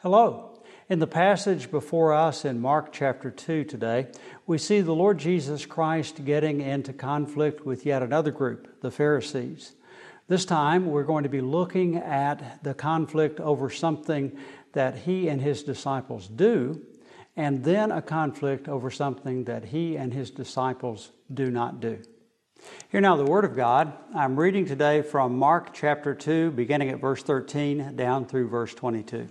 Hello. In the passage before us in Mark chapter 2 today, we see the Lord Jesus Christ getting into conflict with yet another group, the Pharisees. This time we're going to be looking at the conflict over something that he and his disciples do, and then a conflict over something that he and his disciples do not do. Hear now the Word of God. I'm reading today from Mark chapter 2, beginning at verse 13 down through verse 22.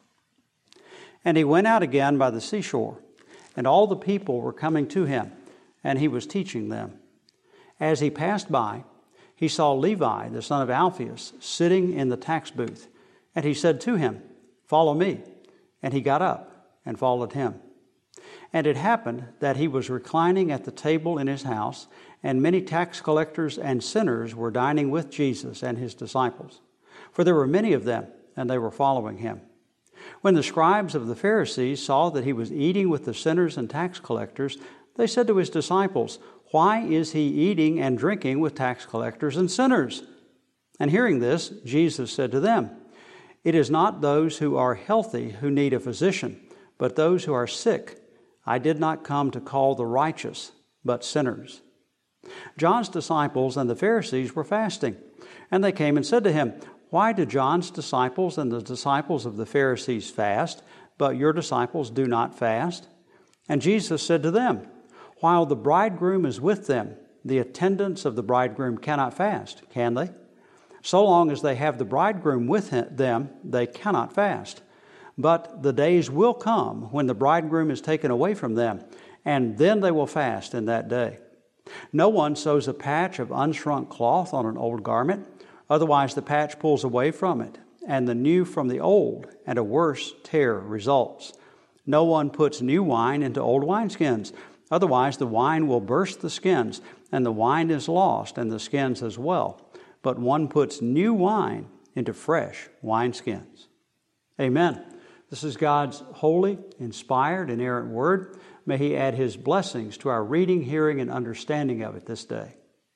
And he went out again by the seashore, and all the people were coming to him, and he was teaching them. As he passed by, he saw Levi, the son of Alphaeus, sitting in the tax booth. And he said to him, "Follow me." And he got up and followed him. And it happened that he was reclining at the table in his house, and many tax collectors and sinners were dining with Jesus and his disciples. For there were many of them, and they were following him. When the scribes of the Pharisees saw that he was eating with the sinners and tax collectors, they said to his disciples, "Why is he eating and drinking with tax collectors and sinners?" And hearing this, Jesus said to them, "It is not those who are healthy who need a physician, but those who are sick. I did not come to call the righteous, but sinners." John's disciples and the Pharisees were fasting, and they came and said to him, "Why do John's disciples and the disciples of the Pharisees fast, but your disciples do not fast?" And Jesus said to them, "While the bridegroom is with them, the attendants of the bridegroom cannot fast, can they? So long as they have the bridegroom with them, they cannot fast. But the days will come when the bridegroom is taken away from them, and then they will fast in that day. No one sews a patch of unshrunk cloth on an old garment. Otherwise, the patch pulls away from it, and the new from the old, and a worse tear results. No one puts new wine into old wineskins. Otherwise, the wine will burst the skins, and the wine is lost, and the skins as well. But one puts new wine into fresh wineskins." Amen. This is God's holy, inspired, inerrant word. May He add His blessings to our reading, hearing, and understanding of it this day.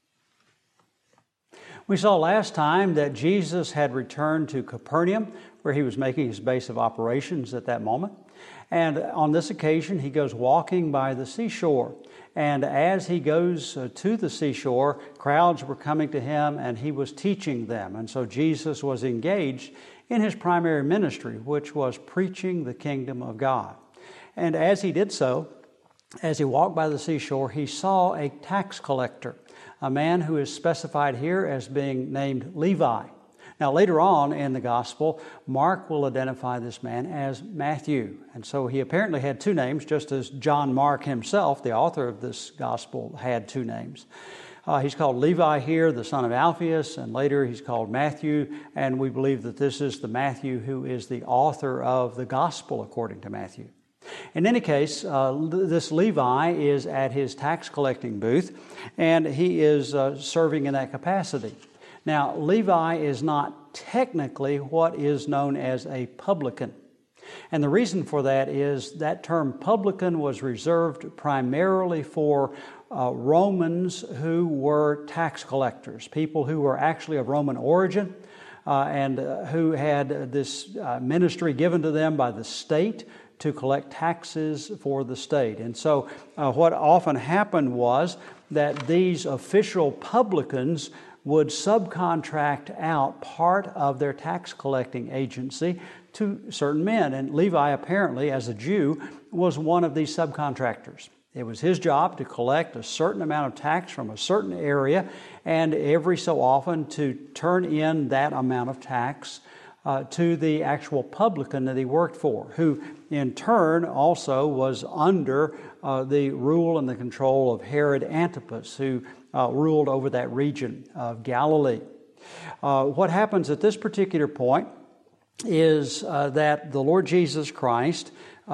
We saw last time that Jesus had returned to Capernaum, where He was making His base of operations at that moment. And on this occasion, He goes walking by the seashore. And as He goes to the seashore, crowds were coming to Him, and He was teaching them. And so Jesus was engaged in His primary ministry, which was preaching the kingdom of God. And as He did so, as He walked by the seashore, He saw a tax collector, a man who is specified here as being named Levi. Now, later on in the gospel, Mark will identify this man as Matthew. And so he apparently had two names, just as John Mark himself, the author of this gospel, had two names. He's called Levi here, the son of Alphaeus, and later he's called Matthew. And we believe that this is the Matthew who is the author of the gospel according to Matthew. In any case, this Levi is at his tax collecting booth, and he is serving in that capacity. Now, Levi is not technically what is known as a publican. And the reason for that is that term publican was reserved primarily for Romans who were tax collectors, people who were actually of Roman origin, and who had this ministry given to them by the state to collect taxes for the state. And so what often happened was that these official publicans would subcontract out part of their tax collecting agency to certain men. And Levi, apparently, as a Jew, was one of these subcontractors. It was his job to collect a certain amount of tax from a certain area, and every so often to turn in that amount of tax to the actual publican that he worked for, who in turn also was under the rule and the control of Herod Antipas, who ruled over that region of Galilee. What happens at this particular point is that the Lord Jesus Christ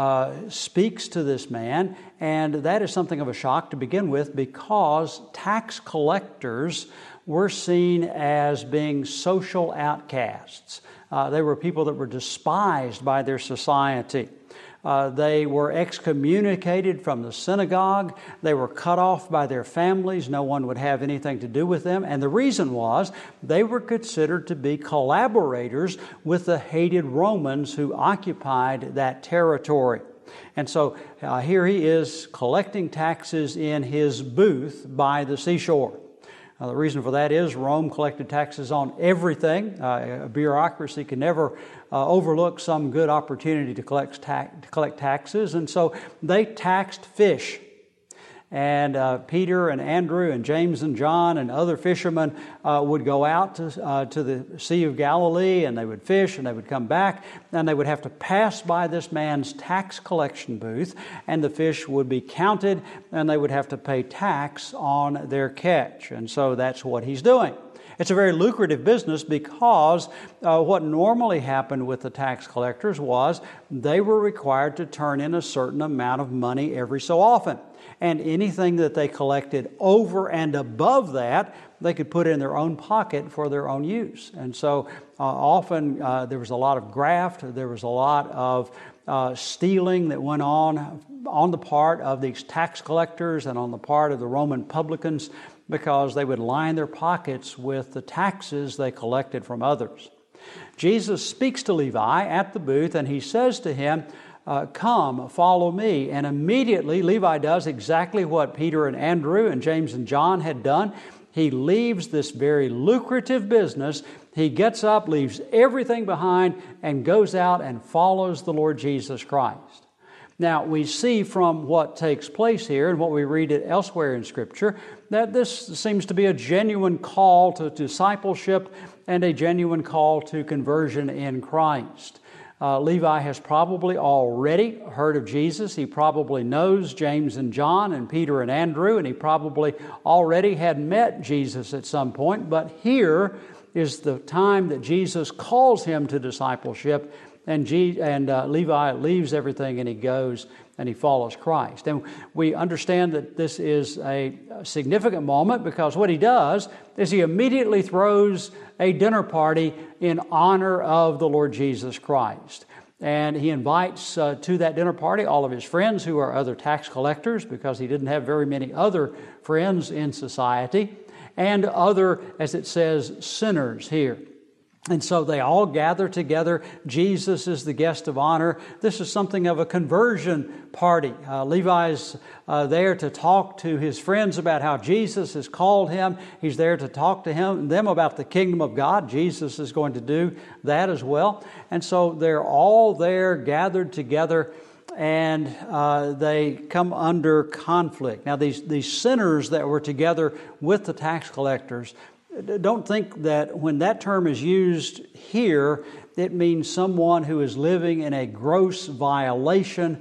speaks to this man, and that is something of a shock to begin with, because tax collectors were seen as being social outcasts. They were people that were despised by their society. They were excommunicated from the synagogue. They were cut off by their families. No one would have anything to do with them. And the reason was they were considered to be collaborators with the hated Romans who occupied that territory. And so here he is collecting taxes in his booth by the seashore. The reason for that is Rome collected taxes on everything. A bureaucracy can never overlook some good opportunity to collect taxes. And so they taxed fish. And Peter and Andrew and James and John and other fishermen would go out to the Sea of Galilee, and they would fish, and they would come back, and they would have to pass by this man's tax collection booth, and the fish would be counted, and they would have to pay tax on their catch. And so that's what he's doing. It's a very lucrative business because what normally happened with the tax collectors was they were required to turn in a certain amount of money every so often. And anything that they collected over and above that, they could put in their own pocket for their own use. And so often there was a lot of graft, there was a lot of stealing that went on the part of these tax collectors and on the part of the Roman publicans, because they would line their pockets with the taxes they collected from others. Jesus speaks to Levi at the booth, and he says to him, come, follow me. And immediately Levi does exactly what Peter and Andrew and James and John had done. He leaves this very lucrative business. He gets up, leaves everything behind, and goes out and follows the Lord Jesus Christ. Now, we see from what takes place here and what we read it elsewhere in Scripture that this seems to be a genuine call to discipleship and a genuine call to conversion in Christ. Levi has probably already heard of Jesus. He probably knows James and John and Peter and Andrew, and he probably already had met Jesus at some point. But here is the time that Jesus calls him to discipleship, and Levi leaves everything and he goes and he follows Christ. And we understand that this is a significant moment because what he does is he immediately throws a dinner party in honor of the Lord Jesus Christ. And he invites to that dinner party all of his friends who are other tax collectors, because he didn't have very many other friends in society, and other, as it says, sinners here. And so they all gather together. Jesus is the guest of honor. This is something of a conversion party. Levi's there to talk to his friends about how Jesus has called him. He's there to talk to them about the kingdom of God. Jesus is going to do that as well. And so they're all there gathered together, and they come under conflict. Now these sinners that were together with the tax collectors, don't think that when that term is used here, it means someone who is living in a gross violation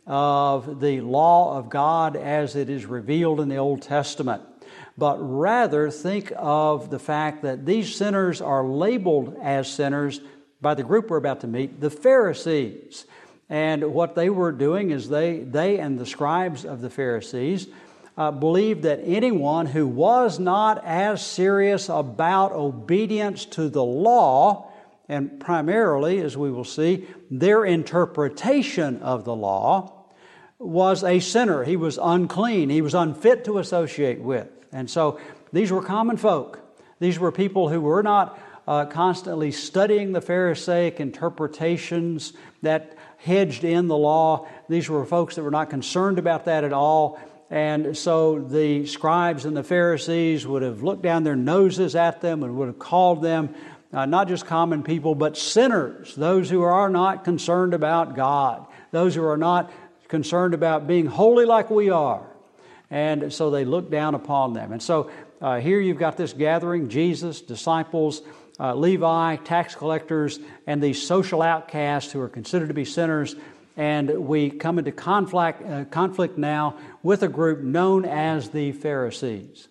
of the law of God as it is revealed in the Old Testament. But rather think of the fact that these sinners are labeled as sinners by the group we're about to meet, the Pharisees. And what they were doing is they and the scribes of the Pharisees believed that anyone who was not as serious about obedience to the law, and primarily, as we will see, their interpretation of the law, was a sinner. He was unclean. He was unfit to associate with. And so these were common folk. These were people who were not constantly studying the Pharisaic interpretations that hedged in the law. These were folks that were not concerned about that at all. And so the scribes and the Pharisees would have looked down their noses at them and would have called them not just common people, but sinners, those who are not concerned about God, those who are not concerned about being holy like we are. And so they looked down upon them. And so here you've got this gathering, Jesus, disciples, Levi, tax collectors, and these social outcasts who are considered to be sinners. And we come into conflict now with a group known as the Pharisees.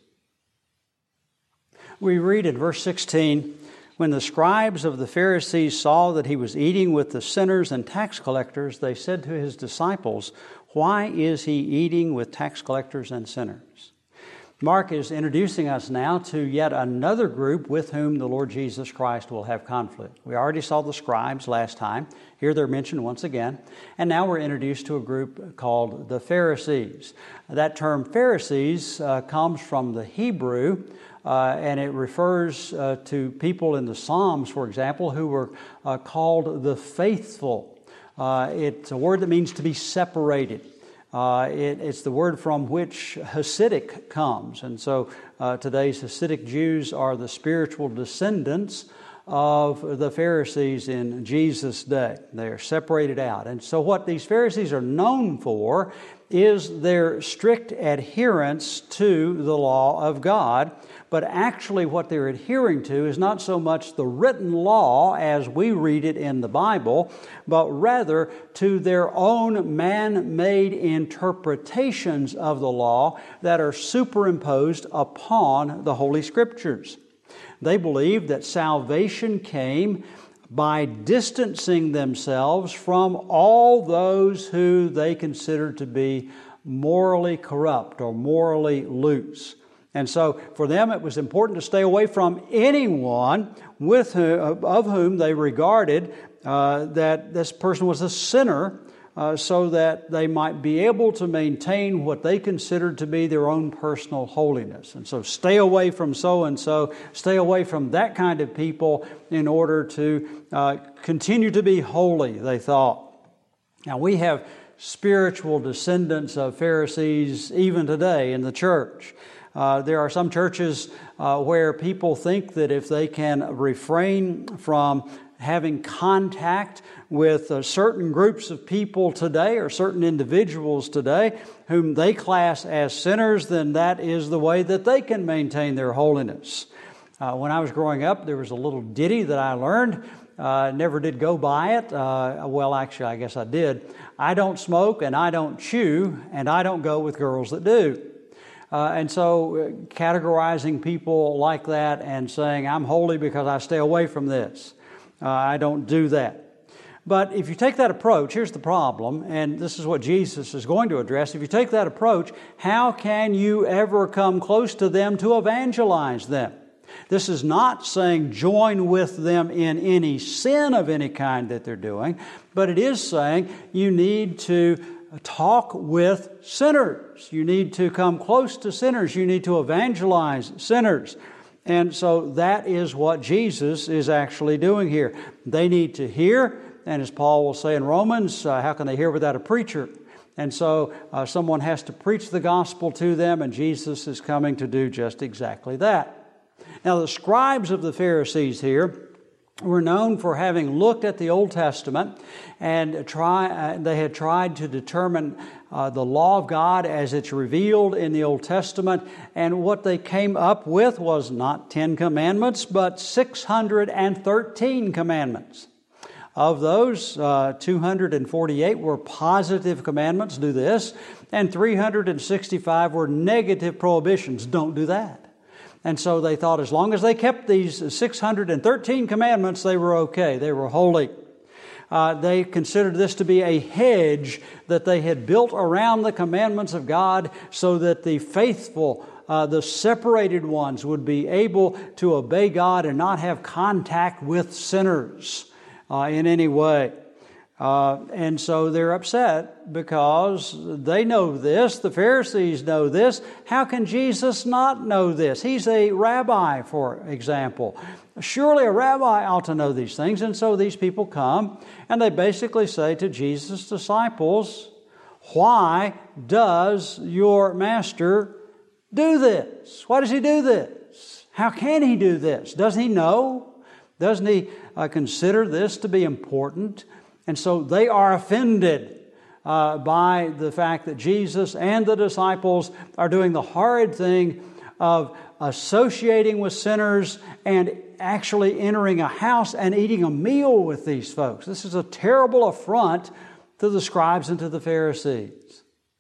We read in verse 16, when the scribes of the Pharisees saw that he was eating with the sinners and tax collectors, they said to his disciples, "Why is he eating with tax collectors and sinners?" Mark is introducing us now to yet another group with whom the Lord Jesus Christ will have conflict. We already saw the scribes last time. Here they're mentioned once again. And now we're introduced to a group called the Pharisees. That term Pharisees comes from the Hebrew, and it refers to people in the Psalms, for example, who were called the faithful. It's a word that means to be separated. It's the word from which Hasidic comes. And so today's Hasidic Jews are the spiritual descendants of the Pharisees in Jesus' day. They are separated out. And so what these Pharisees are known for is their strict adherence to the law of God. But actually what they're adhering to is not so much the written law as we read it in the Bible, but rather to their own man-made interpretations of the law that are superimposed upon the Holy Scriptures. They believe that salvation came by distancing themselves from all those who they considered to be morally corrupt or morally loose. And so for them it was important to stay away from anyone of whom they regarded that this person was a sinner, so that they might be able to maintain what they considered to be their own personal holiness. And so stay away from so-and-so, stay away from that kind of people in order to continue to be holy, they thought. Now we have spiritual descendants of Pharisees even today in the church. There are some churches where people think that if they can refrain from having contact with certain groups of people today or certain individuals today whom they class as sinners, then that is the way that they can maintain their holiness. When I was growing up, there was a little ditty that I learned. Never did go by it. Well, actually, I guess I did. I don't smoke and I don't chew and I don't go with girls that do. And so categorizing people like that and saying, I'm holy because I stay away from this. I don't do that. But if you take that approach, here's the problem, and this is what Jesus is going to address. If you take that approach, how can you ever come close to them to evangelize them? This is not saying join with them in any sin of any kind that they're doing, but it is saying you need to talk with sinners. You need to come close to sinners. You need to evangelize sinners. And so that is what Jesus is actually doing here. They need to hear, and as Paul will say in Romans, how can they hear without a preacher? And so someone has to preach the gospel to them, and Jesus is coming to do just exactly that. Now the scribes of the Pharisees here were known for having looked at the Old Testament and they had tried to determine the law of God as it's revealed in the Old Testament, and what they came up with was not 10 commandments, but 613 commandments. Of those, 248 were positive commandments, do this, and 365 were negative prohibitions, don't do that. And so they thought as long as they kept these 613 commandments, they were okay. They were holy. They considered this to be a hedge that they had built around the commandments of God so that the faithful, the separated ones, would be able to obey God and not have contact with sinners in any way. And so they're upset because they know this. The Pharisees know this. How can Jesus not know this? He's a rabbi, for example. Surely a rabbi ought to know these things. And so these people come and they basically say to Jesus' disciples, why does your master do this? Why does he do this? How can he do this? Doesn't he know? Doesn't he consider this to be important? And so they are offended by the fact that Jesus and the disciples are doing the horrid thing of associating with sinners and actually entering a house and eating a meal with these folks. This is a terrible affront to the scribes and to the Pharisees.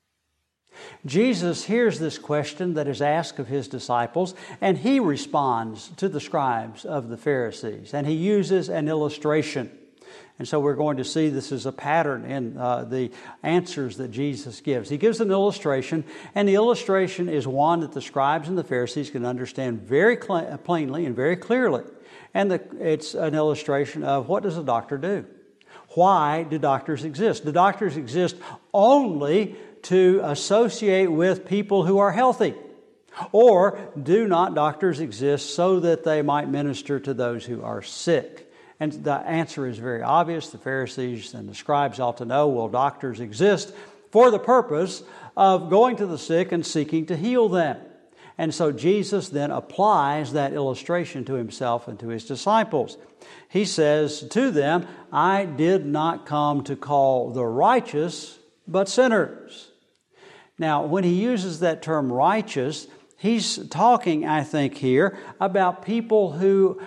Jesus hears this question that is asked of his disciples, and he responds to the scribes of the Pharisees, and he uses an illustration. And so we're going to see this is a pattern in the answers that Jesus gives. He gives an illustration, and the illustration is one that the scribes and the Pharisees can understand very plainly and very clearly. And it's an illustration of, what does a doctor do? Why do doctors exist? Do doctors exist only to associate with people who are healthy? Or do not doctors exist so that they might minister to those who are sick? And the answer is very obvious. The Pharisees and the scribes ought to know, well, doctors exist for the purpose of going to the sick and seeking to heal them. And so Jesus then applies that illustration to himself and to his disciples. He says to them, I did not come to call the righteous, but sinners. Now, when he uses that term righteous, he's talking, I think, here about people who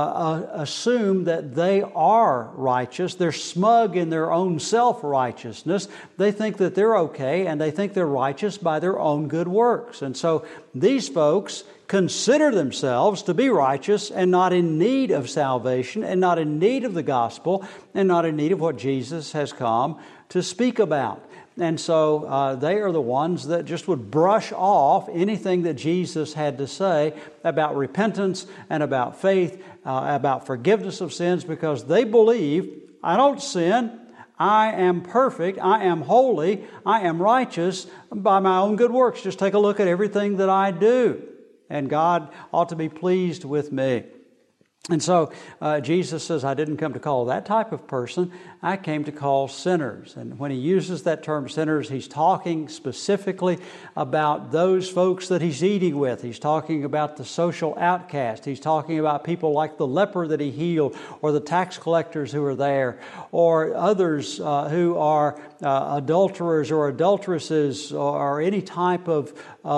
assume that they are righteous. They're smug in their own self-righteousness. They think that they're okay, and they think they're righteous by their own good works. And so these folks consider themselves to be righteous and not in need of salvation, and not in need of the gospel, and not in need of what Jesus has come to speak about. And so they are the ones that just would brush off anything that Jesus had to say about repentance and about faith, about forgiveness of sins, because they believe, I don't sin, I am perfect, I am holy, I am righteous by my own good works. Just take a look at everything that I do, and God ought to be pleased with me. And so Jesus says, I didn't come to call that type of person. I came to call sinners. And when he uses that term sinners, he's talking specifically about those folks that he's eating with. He's talking about the social outcast. He's talking about people like the leper that he healed, or the tax collectors who are there, or others who are adulterers or adulteresses, or any type of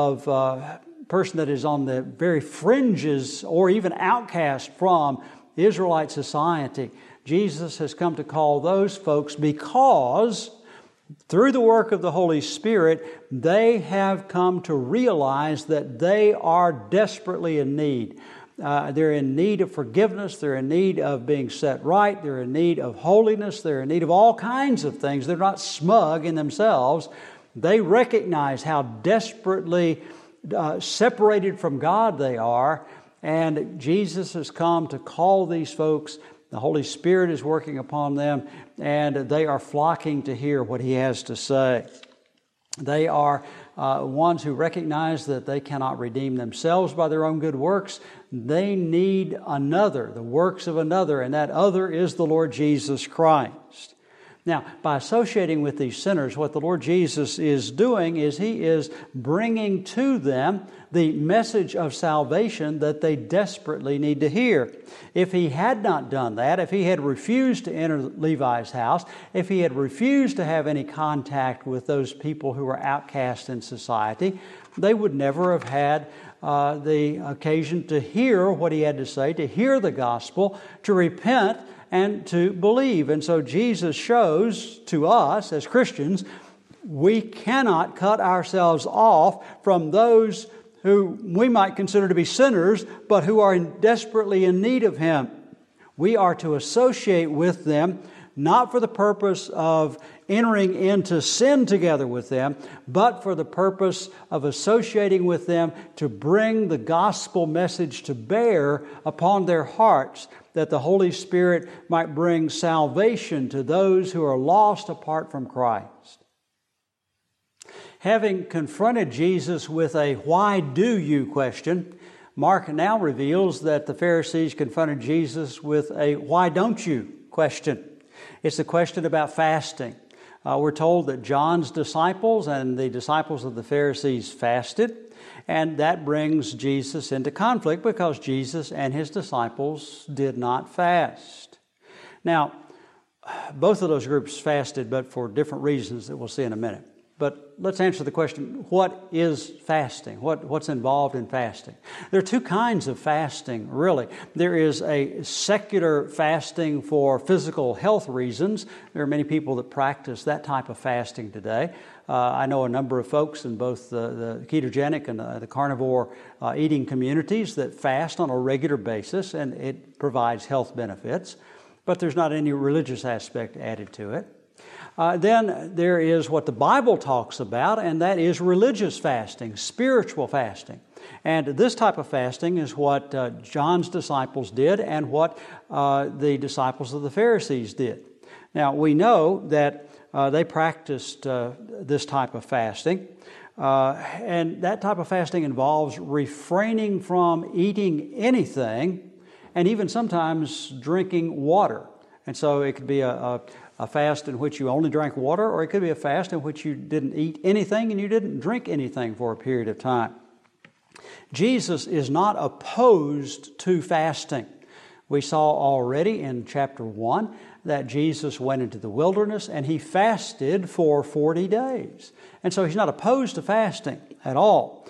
person that is on the very fringes or even outcast from Israelite society. Jesus has come to call those folks because through the work of the Holy Spirit, they have come to realize that they are desperately in need. They're in need of forgiveness. They're in need of being set right. They're in need of holiness. They're in need of all kinds of things. They're not smug in themselves. They recognize how desperately separated from God they are, and Jesus has come to call these folks. The Holy Spirit is working upon them, and they are flocking to hear what He has to say. They are ones who recognize that they cannot redeem themselves by their own good works. They need another, the works of another, and that other is the Lord Jesus Christ. Now, by associating with these sinners, what the Lord Jesus is doing is He is bringing to them the message of salvation that they desperately need to hear. If He had not done that, if He had refused to enter Levi's house, if He had refused to have any contact with those people who were outcast in society, they would never have had the occasion to hear what He had to say, to hear the gospel, to repent, and to believe. And so Jesus shows to us as Christians, we cannot cut ourselves off from those who we might consider to be sinners, but who are desperately in need of Him. We are to associate with them, not for the purpose of entering into sin together with them, but for the purpose of associating with them to bring the gospel message to bear upon their hearts, that the Holy Spirit might bring salvation to those who are lost apart from Christ. Having confronted Jesus with a "why do you" question, Mark now reveals that the Pharisees confronted Jesus with a "why don't you" question. It's a question about fasting. We're told that John's disciples and the disciples of the Pharisees fasted, and that brings Jesus into conflict because Jesus and His disciples did not fast. Now, both of those groups fasted, but for different reasons that we'll see in a minute. But let's answer the question, what is fasting? What's involved in fasting? There are two kinds of fasting, really. There is a secular fasting for physical health reasons. There are many people that practice that type of fasting today. I know a number of folks in both the ketogenic and the carnivore eating communities that fast on a regular basis, and it provides health benefits. but there's not any religious aspect added to it. Then there is what the Bible talks about, and that is religious fasting, spiritual fasting. And this type of fasting is what John's disciples did and what the disciples of the Pharisees did. Now, we know that they practiced this type of fasting, and that type of fasting involves refraining from eating anything and even sometimes drinking water. And so it could be a fast in which you only drank water, or it could be a fast in which you didn't eat anything and you didn't drink anything for a period of time. Jesus is not opposed to fasting. We saw already in chapter 1 that Jesus went into the wilderness and he fasted for 40 days. And so he's not opposed to fasting at all.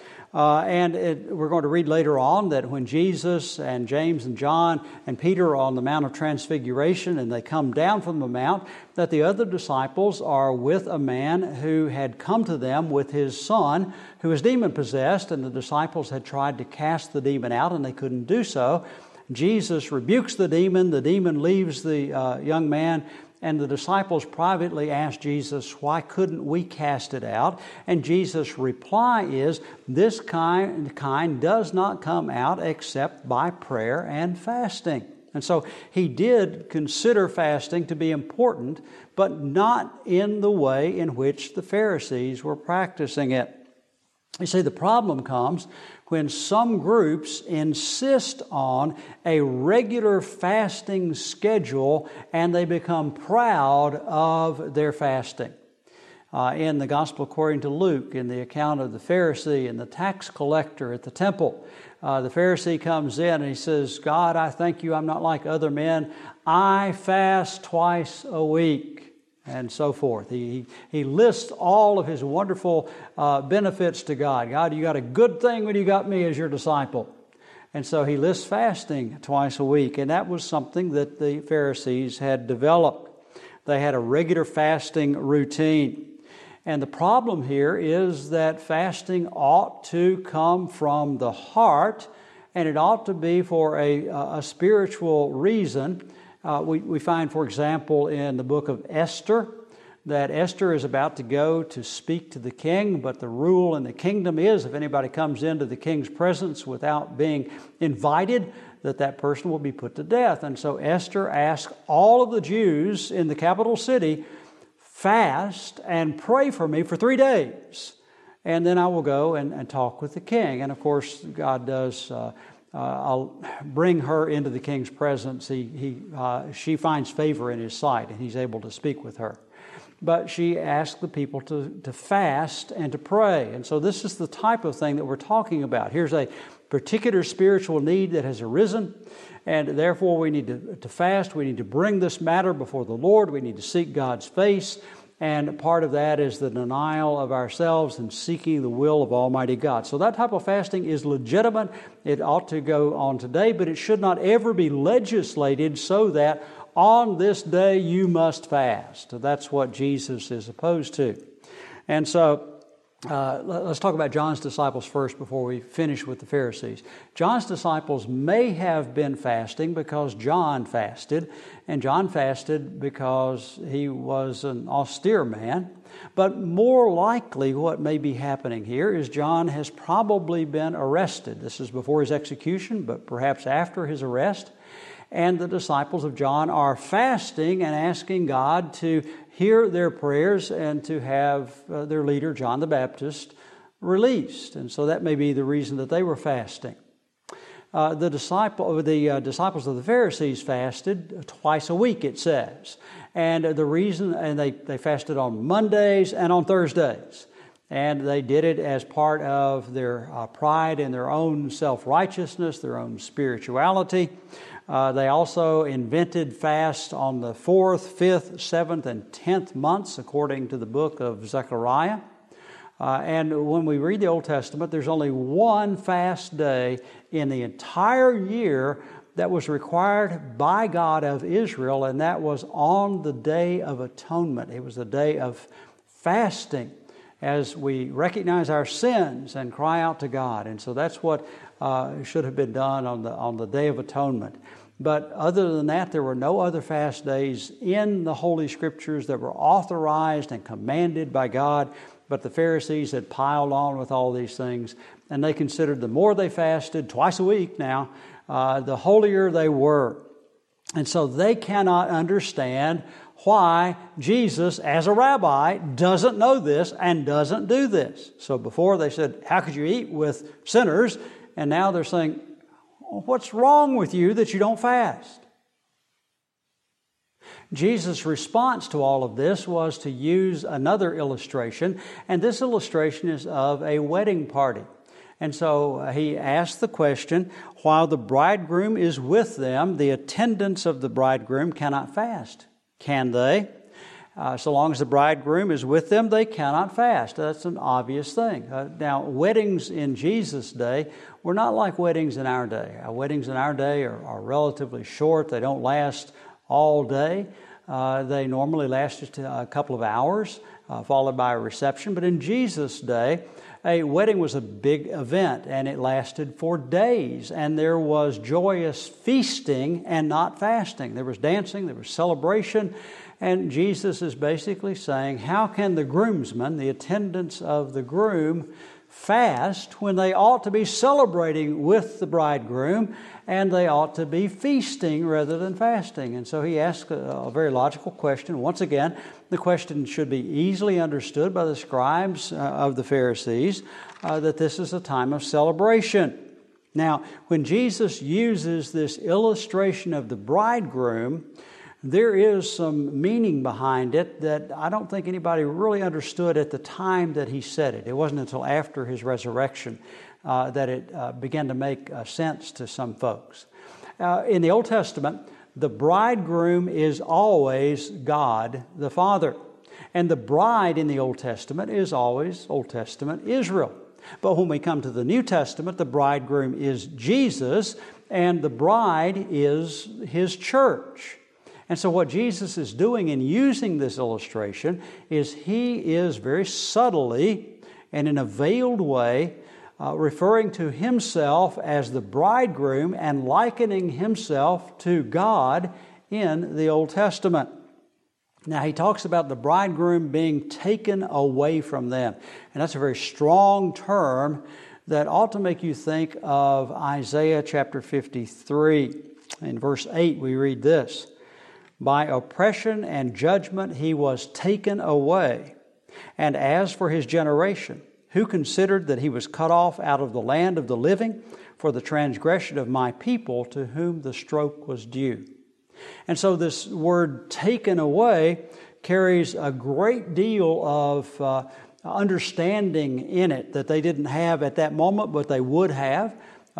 We're going to read later on that when Jesus and James and John and Peter are on the Mount of Transfiguration and they come down from the mount, that the other disciples are with a man who had come to them with his son who was demon-possessed, and the disciples had tried to cast the demon out and they couldn't do so. Jesus rebukes the demon leaves the young man, and the disciples privately asked Jesus, why couldn't we cast it out? And Jesus' reply is, this kind does not come out except by prayer and fasting. And so he did consider fasting to be important, but not in the way in which the Pharisees were practicing it. You see, the problem comes when some groups insist on a regular fasting schedule and they become proud of their fasting. In the Gospel according to Luke, in the account of the Pharisee and the tax collector at the temple, the Pharisee comes in and he says, God, I thank you I'm not like other men. I fast twice a week. And so forth. He lists all of his wonderful benefits to God. God, you got a good thing when you got me as your disciple. And so he lists fasting twice a week. And that was something that the Pharisees had developed. They had a regular fasting routine. And the problem here is that fasting ought to come from the heart, and it ought to be for a spiritual reason. We find, for example, in the book of Esther, that Esther is about to go to speak to the king, but the rule in the kingdom is if anybody comes into the king's presence without being invited, that person will be put to death. And so Esther asked all of the Jews in the capital city, fast and pray for me for 3 days, and then I will go and talk with the king. And of course, God does I'll bring her into the king's presence. She finds favor in his sight, and he's able to speak with her. But she asked the people to fast and to pray. And so this is the type of thing that we're talking about. Here's a particular spiritual need that has arisen, and therefore we need to fast. We need to bring this matter before the Lord. We need to seek God's face. And part of that is the denial of ourselves and seeking the will of Almighty God. So that type of fasting is legitimate. It ought to go on today, but it should not ever be legislated so that on this day you must fast. That's what Jesus is opposed to. And so let's talk about John's disciples first before we finish with the Pharisees. John's disciples may have been fasting because John fasted, and John fasted because he was an austere man. But more likely what may be happening here is John has probably been arrested. This is before his execution, but perhaps after his arrest. And the disciples of John are fasting and asking God to hear their prayers and to have their leader, John the Baptist, released. And so that may be the reason that they were fasting. The disciples of the Pharisees fasted twice a week, it says. And the reason, and they fasted on Mondays and on Thursdays. And they did it as part of their pride in their own self-righteousness, their own spirituality. They also invented fast on the 4th, 5th, 7th, and 10th months, according to the book of Zechariah. And when we read the Old Testament, there's only one fast day in the entire year that was required by God of Israel, and that was on the Day of Atonement. It was the day of fasting as we recognize our sins and cry out to God. And so that's what should have been done on the Day of Atonement. But other than that, there were no other fast days in the Holy Scriptures that were authorized and commanded by God. But the Pharisees had piled on with all these things, and they considered the more they fasted, twice a week now, the holier they were. And so they cannot understand why Jesus, as a rabbi, doesn't know this and doesn't do this. So before they said, how could you eat with sinners? And now they're saying, what's wrong with you that you don't fast? Jesus' response to all of this was to use another illustration, and this illustration is of a wedding party. And so he asked the question, while the bridegroom is with them, the attendants of the bridegroom cannot fast. Can they? So long as the bridegroom is with them, they cannot fast. That's an obvious thing. Now, weddings in Jesus' day were not like weddings in our day. Weddings in our day are relatively short. They don't last all day. They normally last just a couple of hours, followed by a reception. But in Jesus' day, a wedding was a big event, and it lasted for days. And there was joyous feasting and not fasting. There was dancing, there was celebration. And Jesus is basically saying, how can the groomsmen, the attendants of the groom, fast when they ought to be celebrating with the bridegroom and they ought to be feasting rather than fasting? And so he asks a very logical question. Once again, the question should be easily understood by the scribes of the Pharisees, that this is a time of celebration. Now, when Jesus uses this illustration of the bridegroom, there is some meaning behind it that I don't think anybody really understood at the time that he said it. It wasn't until after his resurrection that it began to make sense to some folks. In the Old Testament, the bridegroom is always God the Father. And the bride in the Old Testament is always Old Testament Israel. But when we come to the New Testament, the bridegroom is Jesus, and the bride is His church. And so what Jesus is doing in using this illustration is He is very subtly and in a veiled way referring to Himself as the bridegroom and likening Himself to God in the Old Testament. Now, He talks about the bridegroom being taken away from them. And that's a very strong term that ought to make you think of Isaiah chapter 53. In verse 8, we read this: by oppression and judgment he was taken away. And as for his generation, who considered that he was cut off out of the land of the living for the transgression of my people to whom the stroke was due? And so this word taken away carries a great deal of understanding in it that they didn't have at that moment, but they would have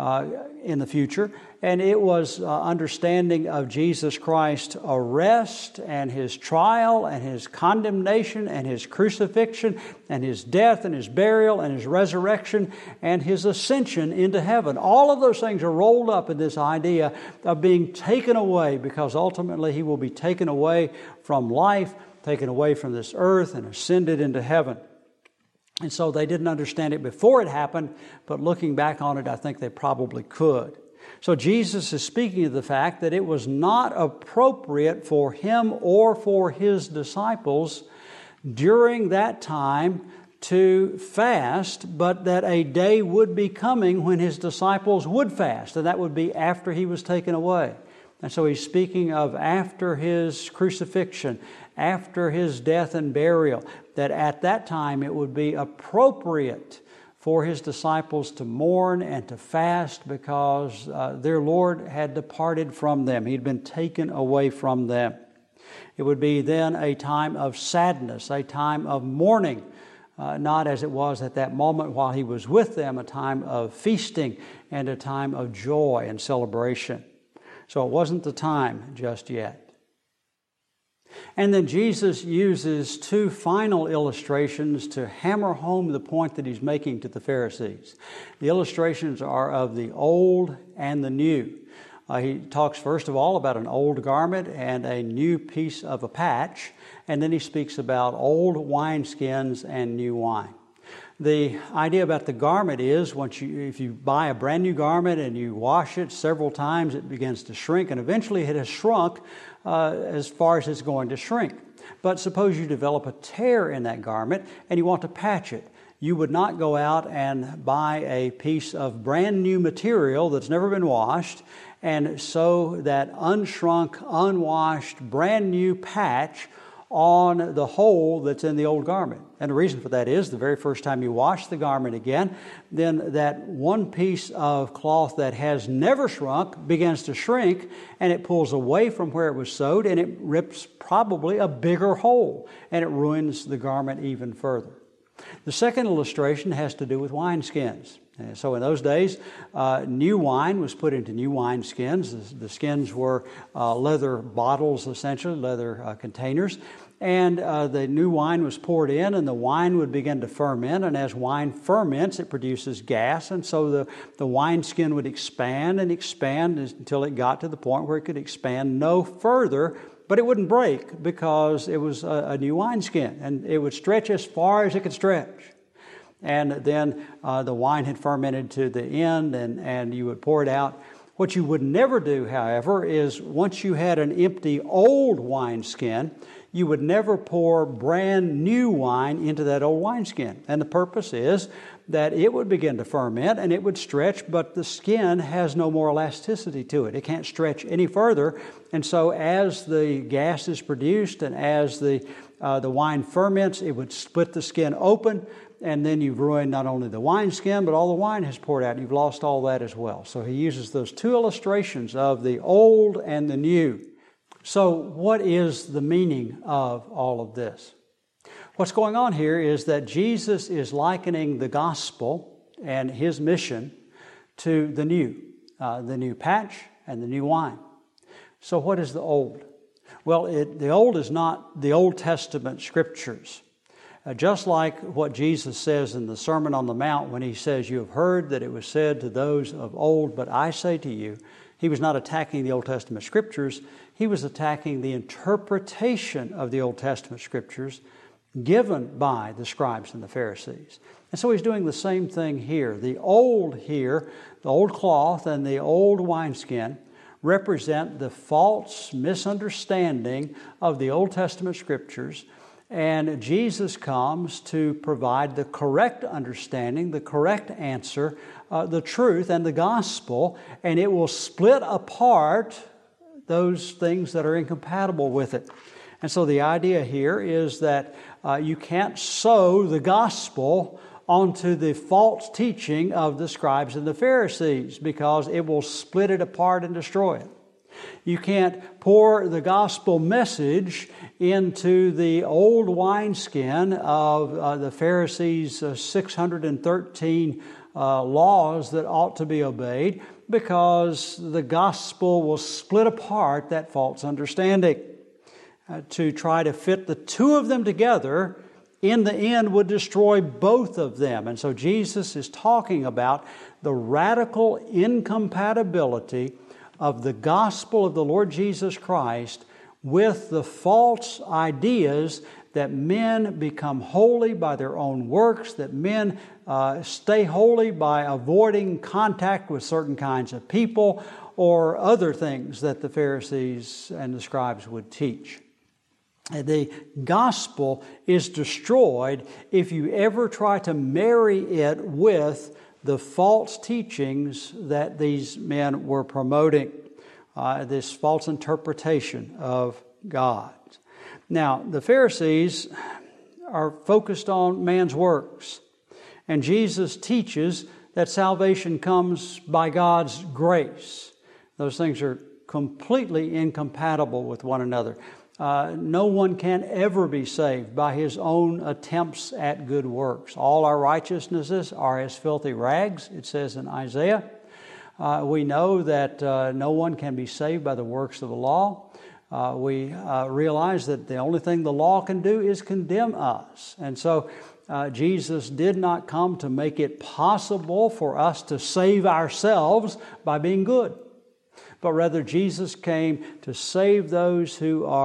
in the future. And it was understanding of Jesus Christ's arrest and His trial and His condemnation and His crucifixion and His death and His burial and His resurrection and His ascension into heaven. All of those things are rolled up in this idea of being taken away, because ultimately He will be taken away from life, taken away from this earth, and ascended into heaven. And so they didn't understand it before it happened, but looking back on it, I think they probably could. So Jesus is speaking of the fact that it was not appropriate for Him or for His disciples during that time to fast, but that a day would be coming when His disciples would fast, and that would be after He was taken away. And so He's speaking of after His crucifixion, after His death and burial, that at that time it would be appropriate for His disciples to mourn and to fast because their Lord had departed from them. He'd been taken away from them. It would be then a time of sadness, a time of mourning, not as it was at that moment while He was with them, a time of feasting and a time of joy and celebration. So it wasn't the time just yet. And then Jesus uses two final illustrations to hammer home the point that He's making to the Pharisees. The illustrations are of the old and the new. He talks first of all about an old garment and a new piece of a patch, and then He speaks about old wineskins and new wine. The idea about the garment is if you buy a brand new garment and you wash it several times, it begins to shrink, and eventually it has shrunk as far as it's going to shrink. But suppose you develop a tear in that garment and you want to patch it. You would not go out and buy a piece of brand new material that's never been washed and sew that unshrunk, unwashed, brand new patch on the hole that's in the old garment. And the reason for that is the very first time you wash the garment again, then that one piece of cloth that has never shrunk begins to shrink, and it pulls away from where it was sewed, and it rips probably a bigger hole, and it ruins the garment even further. The second illustration has to do with wineskins. So in those days, new wine was put into new wineskins. The skins were leather bottles, essentially, leather containers. And the new wine was poured in, and the wine would begin to ferment. And as wine ferments, it produces gas. And so the wineskin would expand and expand until it got to the point where it could expand no further. But it wouldn't break because it was a new wineskin, and it would stretch as far as it could stretch. And then the wine had fermented to the end, and you would pour it out. What you would never do, however, is once you had an empty old wineskin, you would never pour brand new wine into that old wineskin. And the purpose is that it would begin to ferment and it would stretch, but the skin has no more elasticity to it. It can't stretch any further. And so as the gas is produced and as the wine ferments, it would split the skin open, and then you've ruined not only the wineskin, but all the wine has poured out. You've lost all that as well. So he uses those two illustrations of the old and the new. So what is the meaning of all of this? What's going on here is that Jesus is likening the gospel and his mission to the new patch and the new wine. So what is the old? Well, the old is not the Old Testament scriptures. Just like what Jesus says in the Sermon on the Mount when he says, "You have heard that it was said to those of old, but I say to you," he was not attacking the Old Testament scriptures. He was attacking the interpretation of the Old Testament scriptures given by the scribes and the Pharisees. And so he's doing the same thing here. The old here, the old cloth and the old wineskin, represent the false misunderstanding of the Old Testament scriptures. And Jesus comes to provide the correct understanding, the correct answer, the truth and the gospel, and it will split apart those things that are incompatible with it. And so the idea here is that you can't sew the gospel onto the false teaching of the scribes and the Pharisees because it will split it apart and destroy it. You can't pour the gospel message into the old wineskin of the Pharisees' 613 laws that ought to be obeyed because the gospel will split apart that false understanding. To try to fit the two of them together in the end would destroy both of them. And so Jesus is talking about the radical incompatibility of the gospel of the Lord Jesus Christ with the false ideas that men become holy by their own works, that men stay holy by avoiding contact with certain kinds of people or other things that the Pharisees and the scribes would teach. The gospel is destroyed if you ever try to marry it with the false teachings that these men were promoting, this false interpretation of God. Now, the Pharisees are focused on man's works, and Jesus teaches that salvation comes by God's grace. Those things are completely incompatible with one another. No one can ever be saved by his own attempts at good works. All our righteousnesses are as filthy rags, it says in Isaiah. We know that no one can be saved by the works of the law. We realize that the only thing the law can do is condemn us. And so Jesus did not come to make it possible for us to save ourselves by being good. But rather, Jesus came to save those who are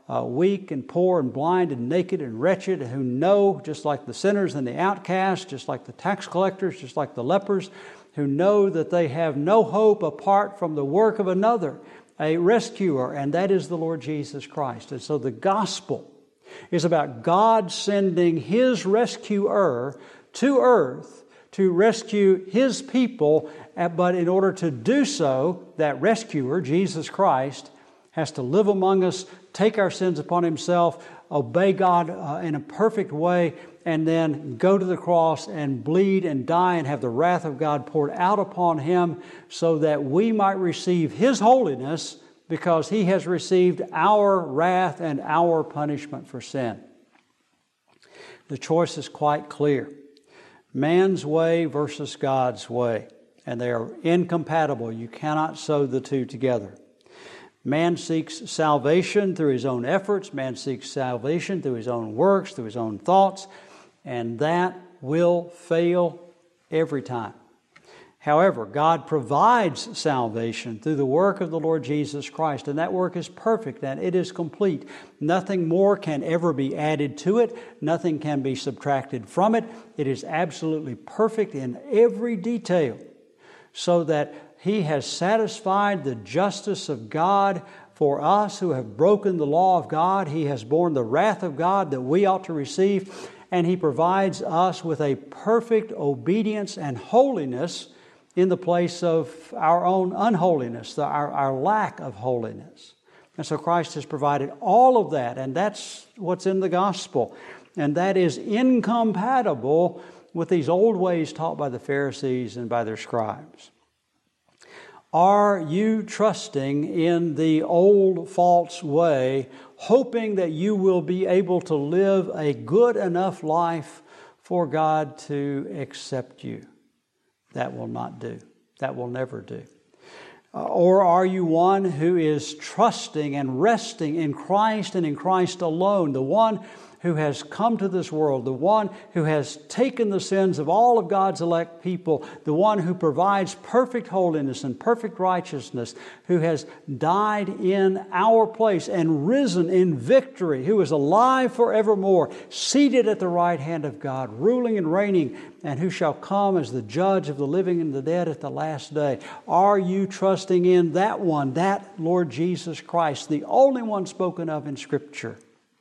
weak and poor and blind and naked and wretched, who know, just like the sinners and the outcasts, just like the tax collectors, just like the lepers, who know that they have no hope apart from the work of another, a rescuer, and that is the Lord Jesus Christ. And so the gospel is about God sending His rescuer to earth to rescue His people, but in order to do so, that rescuer, Jesus Christ, has to live among us, take our sins upon Himself, obey God in a perfect way, and then go to the cross and bleed and die and have the wrath of God poured out upon Him so that we might receive His holiness because He has received our wrath and our punishment for sin. The choice is quite clear. Man's way versus God's way. And they are incompatible. You cannot sew the two together. Man seeks salvation through his own efforts. Man seeks salvation through his own works, through his own thoughts. And that will fail every time. However, God provides salvation through the work of the Lord Jesus Christ, and that work is perfect and it is complete. Nothing more can ever be added to it. Nothing can be subtracted from it. It is absolutely perfect in every detail, so that He has satisfied the justice of God for us who have broken the law of God. He has borne the wrath of God that we ought to receive, and He provides us with a perfect obedience and holiness in the place of our own unholiness, our lack of holiness. And so Christ has provided all of that, and that's what's in the gospel. And that is incompatible with these old ways taught by the Pharisees and by their scribes. Are you trusting in the old false way, hoping that you will be able to live a good enough life for God to accept you? That will not do. That will never do. Or are you one who is trusting and resting in Christ and in Christ alone, the one who has come to this world, the one who has taken the sins of all of God's elect people, the one who provides perfect holiness and perfect righteousness, who has died in our place and risen in victory, who is alive forevermore, seated at the right hand of God, ruling and reigning, and who shall come as the judge of the living and the dead at the last day? Are you trusting in that one, that Lord Jesus Christ, the only one spoken of in Scripture?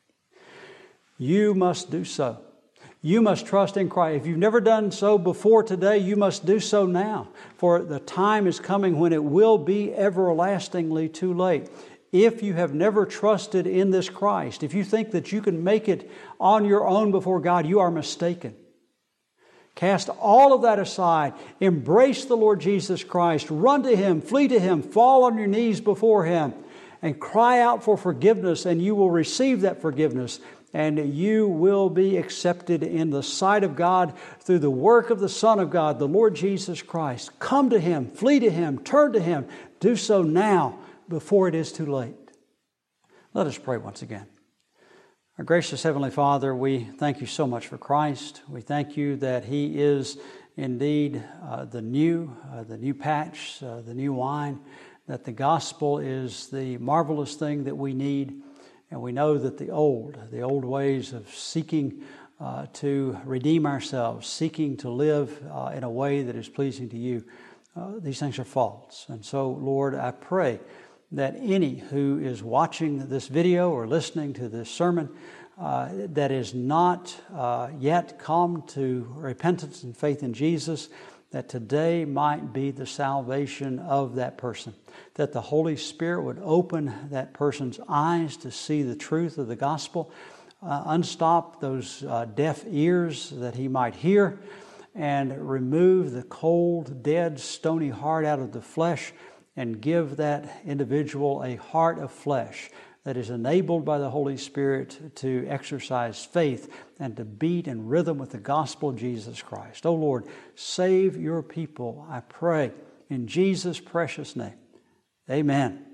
You must do so. You must trust in Christ. If you've never done so before today, you must do so now. For the time is coming when it will be everlastingly too late. If you have never trusted in this Christ, if you think that you can make it on your own before God, you are mistaken. Cast all of that aside. Embrace the Lord Jesus Christ. Run to Him. Flee to Him. Fall on your knees before Him. And cry out for forgiveness, and you will receive that forgiveness. And you will be accepted in the sight of God through the work of the Son of God, the Lord Jesus Christ. Come to Him, flee to Him, turn to Him. Do so now before it is too late. Let us pray once again. Our gracious Heavenly Father, we thank You so much for Christ. We thank You that He is indeed the new patch, the new wine, that the gospel is the marvelous thing that we need. And we know that the old ways of seeking to redeem ourselves, seeking to live in a way that is pleasing to You, these things are false. And so, Lord, I pray that any who is watching this video or listening to this sermon that is not yet come to repentance and faith in Jesus, that today might be the salvation of that person, that the Holy Spirit would open that person's eyes to see the truth of the gospel, unstop those deaf ears that he might hear, and remove the cold, dead, stony heart out of the flesh, and give that individual a heart of flesh that is enabled by the Holy Spirit to exercise faith and to beat in rhythm with the gospel of Jesus Christ. Oh Lord, save Your people, I pray, in Jesus' precious name. Amen.